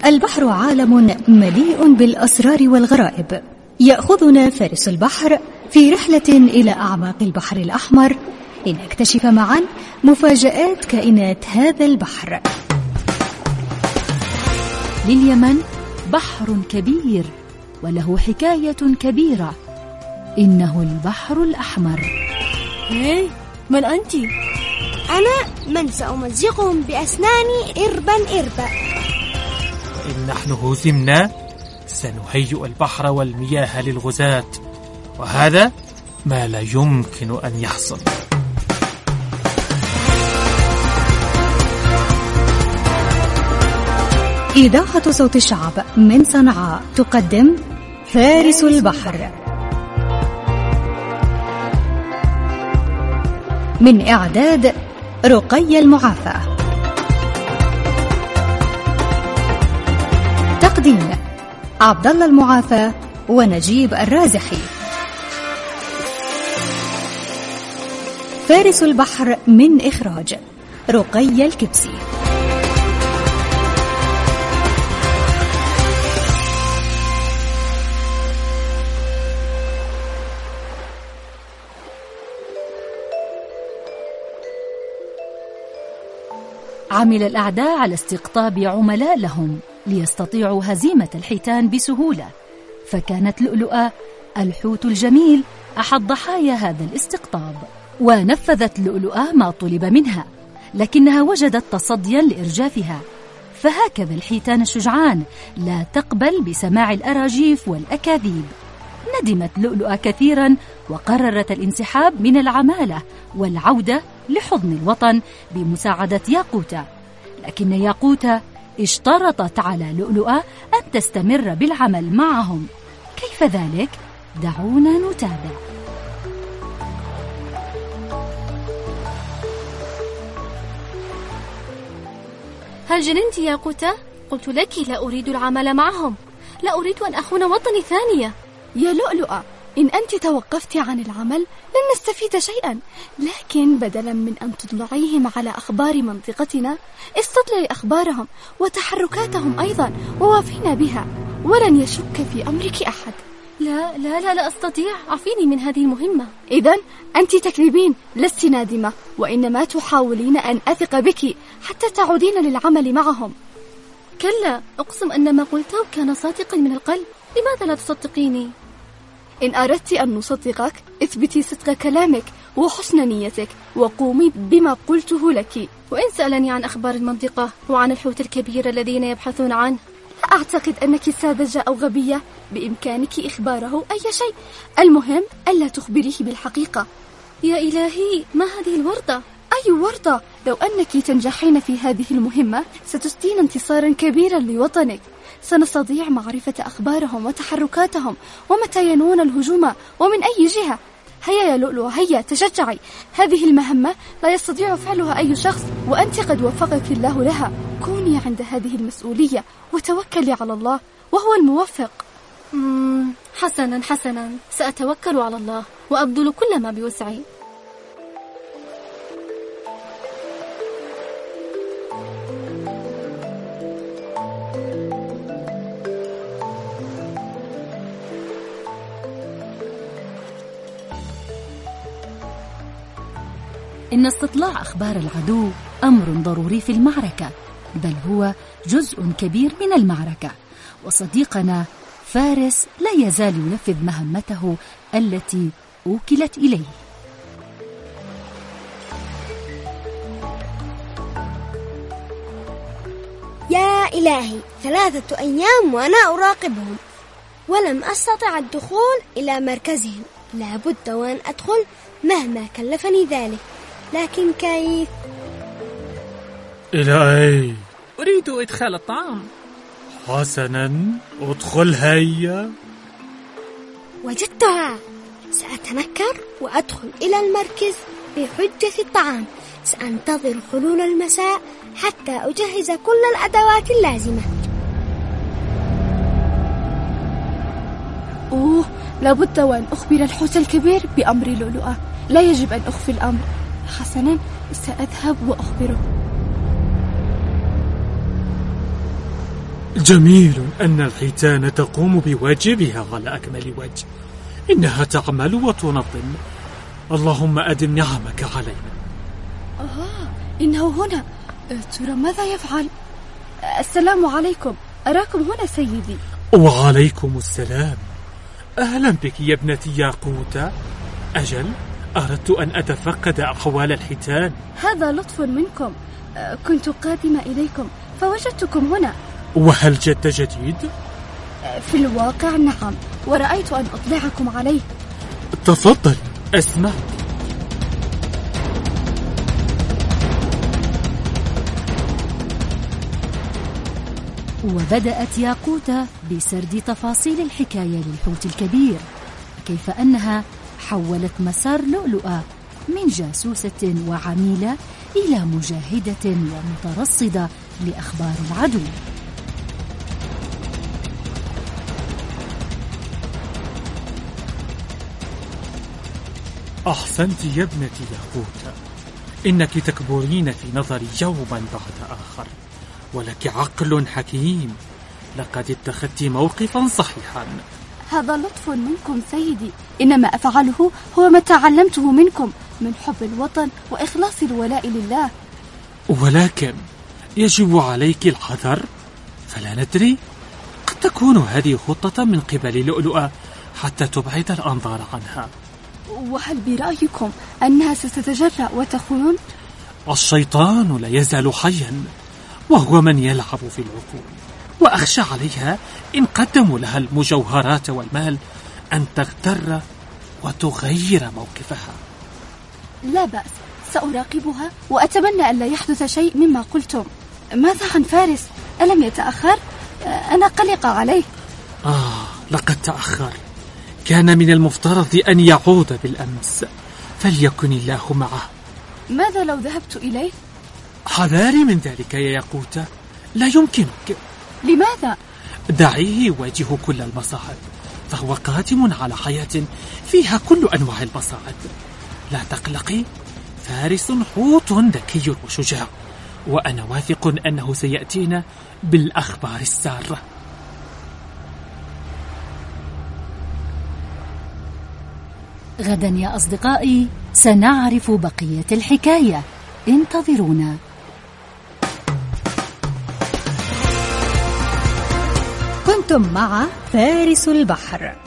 البحر عالم مليء بالأسرار والغرائب. يأخذنا فارس البحر في رحلة إلى أعماق البحر الأحمر لنكتشف معا مفاجآت كائنات هذا البحر. لليمن بحر كبير وله حكاية كبيرة، إنه البحر الأحمر. من أنت؟ أنا من سأمزقهم بأسناني إربا إربا. إن نحن هزمنا سنهيئ البحر والمياه للغزاة، وهذا ما لا يمكن أن يحصل. إذاعة صوت الشعب من صنعاء تقدم فارس البحر، من إعداد رقية المعافى، تقديم عبد الله المعافى ونجيب الرازحي. فارس البحر من إخراج رقية الكبسي. عمل الأعداء على استقطاب عملاء لهم ليستطيعوا هزيمة الحيتان بسهولة، فكانت لؤلؤة الحوت الجميل أحد ضحايا هذا الاستقطاب. ونفذت لؤلؤة ما طلب منها، لكنها وجدت تصديا لإرجافها، فهكذا الحيتان الشجعان لا تقبل بسماع الأراجيف والأكاذيب. ندمت لؤلؤة كثيرا وقررت الانسحاب من العمالة والعودة لحضن الوطن بمساعدة ياقوتة، لكن ياقوتة اشترطت على لؤلؤة أن تستمر بالعمل معهم. كيف ذلك؟ دعونا نتابع. هل جننت يا ياقوتة؟ قلت لك لا أريد العمل معهم، لا أريد أن أخون وطني ثانية. يا لؤلؤة، إن أنت توقفت عن العمل لن نستفيد شيئا، لكن بدلا من أن تطلعيهم على أخبار منطقتنا استطلعي أخبارهم وتحركاتهم أيضا ووافينا بها، ولن يشك في أمرك أحد. لا لا لا لا أستطيع، أعفيني من هذه المهمة. إذن أنت تكذبين، لست نادمة، وإنما تحاولين أن أثق بك حتى تعودين للعمل معهم. كلا، أقسم أن ما قلته كان صادقا من القلب، لماذا لا تصدقيني؟ إن أردت أن نصدقك اثبتي صدق كلامك وحسن نيتك وقومي بما قلته لك. وإن سألني عن أخبار المنطقة وعن الحوت الكبير الذين يبحثون عنه؟ لا أعتقد أنك ساذجة أو غبية، بإمكانك إخباره أي شيء، المهم ألا تخبريه بالحقيقة. يا إلهي، ما هذه الورطة؟ أي ورطة؟ لو أنك تنجحين في هذه المهمة ستجدين انتصارا كبيرا لوطنك، سنستطيع معرفة أخبارهم وتحركاتهم ومتى ينوون الهجوم ومن أي جهة. هيا يا لؤلؤة، هيا تشجعي، هذه المهمة لا يستطيع فعلها أي شخص، وأنت قد وفقك الله لها. كوني عند هذه المسؤولية وتوكلي على الله وهو الموفق. حسنا حسنا، سأتوكل على الله وأبذل كل ما بوسعي. إن استطلاع أخبار العدو أمر ضروري في المعركة، بل هو جزء كبير من المعركة، وصديقنا فارس لا يزال ينفذ مهمته التي أوكلت إليه. يا إلهي، 3 أيام وأنا أراقبهم ولم أستطع الدخول إلى مركزهم، لابد وأن أدخل مهما كلفني ذلك، لكن كيف؟ إلهي، أريد إدخال الطعام. حسنا، ادخل هيا. وجدتها، سأتنكر وأدخل إلى المركز بحجة الطعام. سأنتظر حلول المساء حتى أجهز كل الأدوات اللازمة. لابد وأن أخبر الحوت الكبير بأمر لؤلؤة، لا يجب أن أخفي الأمر. حسنا، سأذهب وأخبره. جميل أن الحيتان تقوم بواجبها على أكمل وجه. إنها تعمل وتنظم. اللهم أدم نعمك علينا. إنه هنا. ترى ماذا يفعل؟ السلام عليكم، أراكم هنا سيدي. وعليكم السلام. أهلا بك يا ابنتي ياقوتة. أجل، أردت أن أتفقد أحوال الحيتان. هذا لطف منكم. كنت قادمة إليكم فوجدتكم هنا. وهل جد جديد؟ في الواقع نعم، ورأيت أن أطلعكم عليه. تفضل أسمع. وبدأت ياقوتة بسرد تفاصيل الحكاية للحوت الكبير، كيف أنها حولت مسار لؤلؤة من جاسوسة وعميلة إلى مجاهدة ومترصدة لأخبار العدو. أحسنت يا ابنتي ياقوتة، إنك تكبرين في نظري يوما بعد آخر، ولك عقل حكيم. لقد اتخذت موقفا صحيحا. هذا لطف منكم سيدي، إنما أفعله هو ما تعلمته منكم من حب الوطن وإخلاص الولاء لله. ولكن يجب عليك الحذر، فلا ندري، قد تكون هذه خطة من قبل لؤلؤة حتى تبعد الأنظار عنها. وهل برأيكم أنها ستتجرأ وتخون؟ الشيطان لا يزال حيا، وهو من يلعب في العقول، وأخشى عليها إن قدموا لها المجوهرات والمال أن تغتر وتغير موقفها. لا بأس، سأراقبها وأتمنى أن لا يحدث شيء مما قلتم. ماذا عن فارس؟ ألم يتأخر؟ أنا قلق عليه. لقد تأخر. كان من المفترض أن يعود بالأمس، فليكن الله معه. ماذا لو ذهبت إليه؟ حذاري من ذلك يا ياقوتة، لا يمكنك. لماذا؟ دعيه يواجه كل المصاعب، فهو قادم على حياة فيها كل أنواع المصاعب. لا تقلقي، فارس حوت ذكي وشجاع، وأنا واثق أنه سيأتينا بالأخبار السارة. غدا يا أصدقائي سنعرف بقية الحكاية، انتظرونا. كنتم مع فارس البحر.